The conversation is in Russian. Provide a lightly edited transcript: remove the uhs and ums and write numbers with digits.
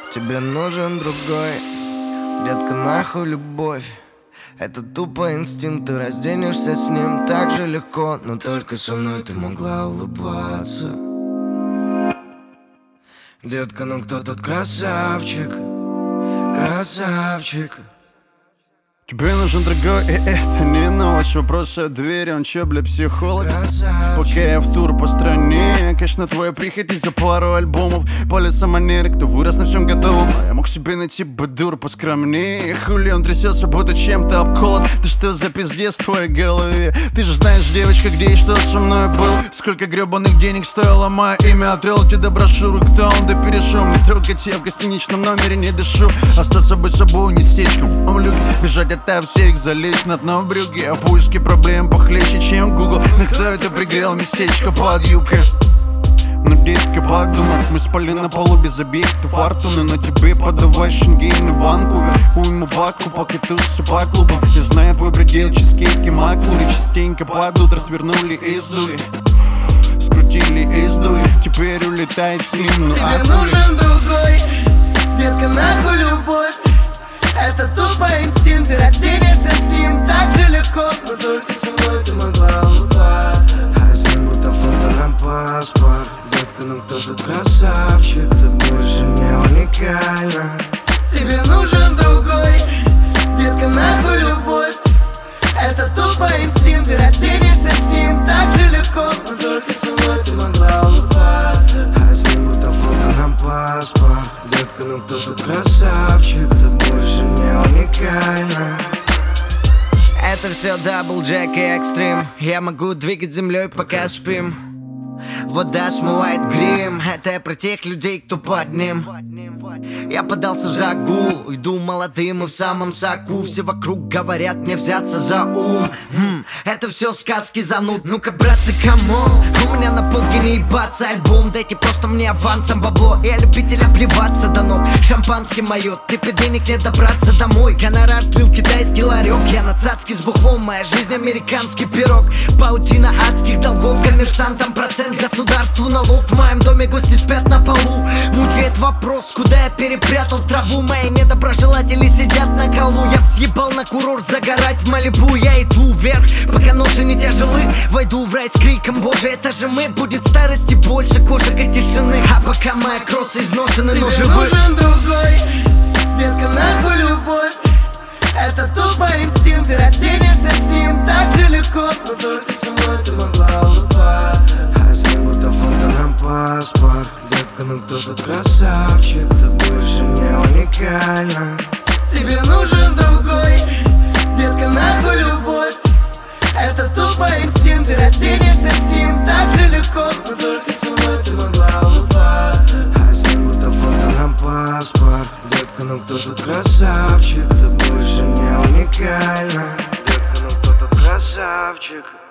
Тебе нужен другой, детка, нахуй любовь. Это тупо инстинкт, ты разденешься с ним так же легко. Но только со мной ты могла улыбаться. Детка, ну кто тут красавчик? Красавчик. Тебе нужен другой, и это не новость. Вопрос о двери, он чё, бля, психолог? Пока я в тур по стране, конечно, твоя прихоть за пару альбомов. Палец манеры, кто вырос на всем готовом. Я мог себе найти бадур поскромнее. Хули он трясется, будто чем-то обколот. Ты что за пиздец в твоей голове? Ты же знаешь, девочка, где и что со мной был. Сколько гребаных денег стоило мое имя. Отрел тебе брошюру, кто он, да перешел. Не трогать я в гостиничном номере не дышу. Остаться бы собой не стечком. Бежать от всех, залезть на дно в брюке. А поиски проблем похлеще, чем Google. Но кто это пригрел местечко под юбкой? Ну, детка, подумай, мы спали на полу без объекта фортуны. Но тебе подавай Шенген и Ванкувер. Уйму баку, покетусы по клубам. Я знаю твой предел, чизкейки, макфлури. Частенько падут, развернули и сдули. Скрутили и сдули. Теперь улетай с ним, ну тебе нужен другой, детка, нахуй любовь. Это тупо инстинкт, ты разденешься с ним так же легко. Но только со мной ты могла улыбаться. А с ним будто фото на паспорт. Детка, ну кто тут красавчик? Ты больше не уникальна. Тебе нужен другой, детка, нахуй любовь. Это тупо инстинкт, ты разденешься с ним так же легко. Но только со мной ты могла улыбаться. А с ним будто фото на паспорт. Детка, ну кто тут красавчик? Ты больше не уникальна. Это все даблджек и экстрим. Я могу двигать землей, пока спим. Вода смывает грим. Это про тех людей, кто под ним. Я подался в загул, иду молодым и в самом соку. Все вокруг говорят мне взяться за ум. Это все сказки зануд. Ну-ка, братцы, камон. У меня на полке не ебаться альбом. Дайте просто мне авансом бабло. Я любитель обливаться до ног. Шампанским моет, теперь денег не добраться домой. Гонорар слил китайский ларек. Я на цацке с бухлом, моя жизнь американский пирог. Паутина адских долгов, коммерсантам процент, государству налог. В моем доме гости спят на полу. Мучает вопрос, куда я перепрятал траву. Мои недоброжелатели сидят на колу. Я съебал на курорт загорать в Малибу. Я иду вверх, пока ноши не тяжелы. Войду в рай с криком, боже, это же мы. Будет старости больше кошек и тишины. А пока мои кроссы изношены, но живы. Тебе нужен другой, детка, нахуй любовь. Это тупо инстинкт, ты разденешься с ним так же легко. Но только со мной ты могла улыбаться. А с ним будто фото на паспорт. Детка, ну кто тут красавчик? Ты больше не уникальна. Тебе нужен другой, детка, нахуй любовь. Это тупо инстинкт, ты разденешься с ним так же легко. Но только со мной ты могла улыбаться. А с ним будто фото на паспорт. Детка, ну кто тут красавчик? Ты больше не уникальна. Детка, ну кто тут красавчик?